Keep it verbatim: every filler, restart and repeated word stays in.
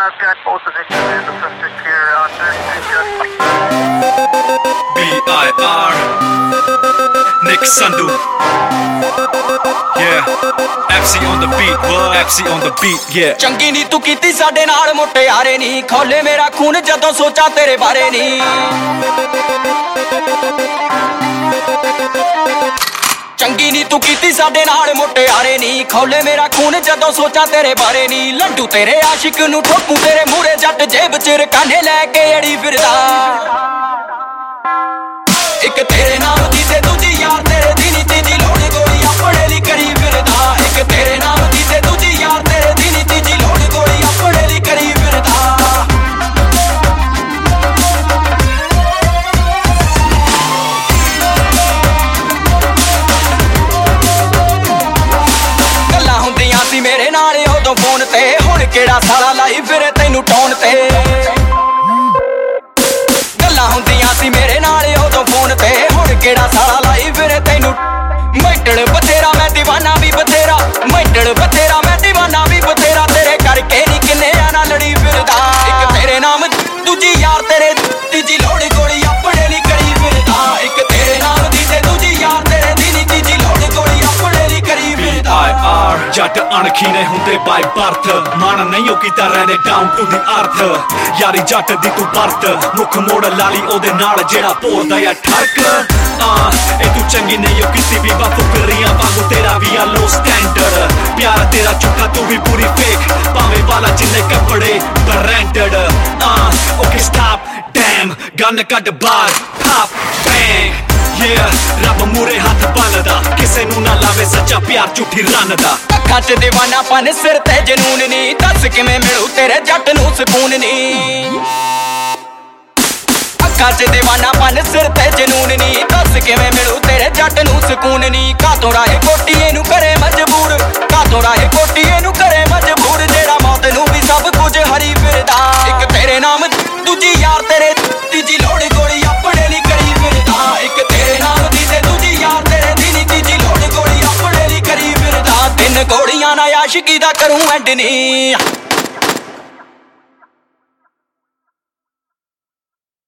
I've got both of the command assistants here on B I R Nick Sandhu. Yeah, F C on the beat, what? F C on the beat, yeah. ਚੰਗੀ ਨੀ ਤੂੰ ਕੀਤੀ ਸਾਡੇ ਨਾਲ ਮੁਟਿਆਰੇ ਨੀ ਖੋਲੇ ਮੇਰਾ ਖੂਨ ਜਦੋਂ ਸੋਚਾਂ ਤੇਰੇ ਬਾਰੇ ਨੀ ਚੰਗੀ ਨੀ ਤੂੰ ਕੀਤੀ ਸਾਡੇ ਨਾਲ ਮੁਟਿਆਰੇ ਨੀ ਖੋਲੇ ਮੇਰਾ ਖੂਨ ਜਦੋਂ ਸੋਚਾਂ ਤੇਰੇ ਬਾਰੇ ਨੀ ਲੱਡੂ ਤੇਰੇ ਆਸ਼ਿਕ ਨੂੰ ਠੋਕੂ ਤੇਰੇ ਮੂਰੇ ਜੱਟ ਜੇਬ ਚ ਰਕਾਨੇ ਲੈ ਕੇ ਅੜੀ ਫਿਰਦਾ ਇੱਕ ਤੇਰੇ ਨਾਮ ਦੀ ਤੇ ਦੂਜੀ ਯਾਰ ਤੇਰੇ ਦੀ ਨੀ ਤੀਜੀ ਲੋੜ ਗੋਲੀ ਆਪਣੇ ਲਈ ਕਰੀ ਫਿਰਦਾ ਇੱਕ ਤੇਰੇ ਨਾਮ ਦੀ ਤੇ ਦੂਜੀ ਯਾਰ ਤੇਰੇ ਦੀ ਨੀ ਤੀਜੀ ਲੋੜ ਗੋਲੀ ਆਪਣੇ ਲਈ ਕਰੀ ਫਿਰਦਾ ਗੱਲਾਂ ਹੁੰਦੀਆਂ ਸੀ ਮੇਰੇ ਨਾਲ ਉਦੋਂ ਫੋਨ ਤੇ ਹੁਣ ਕਿਹੜਾ ਸਾਲਾ ਲਾਈ ਫਿਰੇ ਤੈਨੂੰ ਟੌਣ ਤੇ ਗੱਲਾਂ ਹੁੰਦੀਆਂ ਸੀ ਮੇਰੇ ਨਾਲ ਉਦੋਂ ਫੋਨ ਤੇ ਹੁਣ ਕਿਹੜਾ ਸਾਲਾ ਲਾਈ ਫਿਰੇ ਤੈਨੂੰ ਮੈਂਟਲ ਬਥੇਰਾ ਮੈਂ دیਵਾਨਾ ਵੀ ਬਥੇਰਾ ਮੈਂਟਲ ਬਥੇਰਾ ਮੈਂ دیਵਾਨਾ ਵੀ ਬਥੇਰਾ ਤੇਰੇ ਕਰਕੇ ਨੀ ਕਿੰਨੇ ਆ ਨਾ ਲੜੀ ਫਿਰਦਾ ਇੱਕ ਤੇਰੇ ਨਾਮ ਦੂਜੀ ਯਾਰ ਤੇਰੇ ਤੀਜੀ ਲੋੜ ਗੋਲੀ ਆਪਣੇ ਲਈ ਕਰੀ ਫਿਰਦਾ ਇੱਕ ਤੇਰੇ ਨਾਮ ਦੀ ਤੇ ਦੂਜੀ ਯਾਰ ਤੇਰੇ ਦੀ ਨੀ ਤੀਜੀ ਲੋੜ ਗੋਲੀ ਆਪਣੇ ਲਈ ਕਰੀ ਫਿਰਦਾ B I R ਜੱਟ ਅਣਖੀ ਨੇ ਹੁੰਦੇ ਬਾਈ ਬਰਥ ਮਨ ਨਹੀਂ ਉਹ ਕੀਤਾ ਰਹਿੰਦੇ ਡਾਊਨ ਟੂ ਦੀ ਅਰਥ ਯਾਰੀ ਜੱਟ ਦੀ ਤੂੰ ਵਰਤ ਮੁੱਖ ਮੋੜ ਲਾਲੀ ਉਹਦੇ ਨਾਲ ਜਿਹੜਾ ਭੋਰਦਾ ਆ ਠਰਕ ਆ ਇਹ ਤੂੰ ਚੰਗੀ ਨਹੀਂ ਉਹ ਕਿਸੇ ਵੀ ਬਾਤ ਕਰੀਆਂ ਵਾਂਗੂ ਤੇਰਾ ਵੀ ਆ ਲੋ ਸਟੈਂਡਰਡ ਪਿਆਰ ਤੇਰਾ ਝੂਠਾ ਤੂੰ ਵੀ ਪੂਰੀ ਫੇਕ ਭਾਵੇਂ ਵਾਲਾ ਜਿੰਨੇ ਕੱਪੜੇ ਬ੍ਰਾਂਡਡ ਆ ਓਕੇ ਸਟਾਪ ਡੈਮ ਗਨ ਕੱਢ ਬਾਹਰ ਪਾਪ ਬੈਂਗ Yeah, ਰੱਬ ਮੂਰੇ ਹੱਥ ਬੰਨਦਾ ਕਿਸੇ ਨੂੰ ਨਾ ਲਾਵੇ ਸੱਚਾ ਪਿਆਰ ਝੂਠੀ ਰਨ ਦਾ ਅੱਖਾਂ 'ਚ ਦੀਵਾਨਾਪਨ ਸਿਰ ਤੇ ਜਨੂਨ ਨੀ ਦੱਸ ਕਿਵੇਂ ਮਿਲੂ ਤੇਰੇ ਜੱਟ ਨੂੰ ਸਕੂਨ ਨੀ ਅੱਖਾਂ 'ਚ ਦੀਵਾਨਾਪਨ ਸਿਰ ਤੇ ਜਨੂਨ ਨੀ ਦੱਸ ਕਿਵੇਂ ਮਿਲੂ ਤੇਰੇ ਜੱਟ ਨੂੰ ਸਕੂਨ ਨੀ ਕਾਤੋਂ ਰਾਹੇ ਕੋਟੀਏ ਨੂੰ ਕਰੇ ਮਜਬੂਰ ਕਾਤੋਂ ਰਾਹੇ ਕੋਟੀਏ ਨੂੰ ਕਰੇ ਮਜਬੂਰ ਜਿਹੜਾ ਮੌਤ ਨੂੰ ਵੀ ਸਭ ਕੁਝ ਹਰੀ ਫਿਰਦਾ ਇੱਕ ਤੇਰੇ ਨਾਮ ਦੂਜੀ ਯਾਰ ਤੇਰੇ ਤੀਜੀ ਲੋੜ ਗੋਲੀ ਆਪਣੇ ਲਈ ਕਰੀ ਫਿਰਦਾ ਇੱਕ ਤੇਰੇ ਨਾਮ ਦੀ ਤੇ ਦੂਜੀ ਯਾਰ ਤੇਰੇ ਦੀ ਨੀ ਤੀਜੀ ਲੋੜ ਗੋਲੀ ਆਪਣੇ ਲਈ ਕਰੀ ਫਿਰਦਾ ਤਿੰਨ ਗੋਲੀਆਂ ਨਾਲ ਆਸ਼ਿਕੀ ਦਾ ਕਰੂੰ ਐਂਡ ਨੀ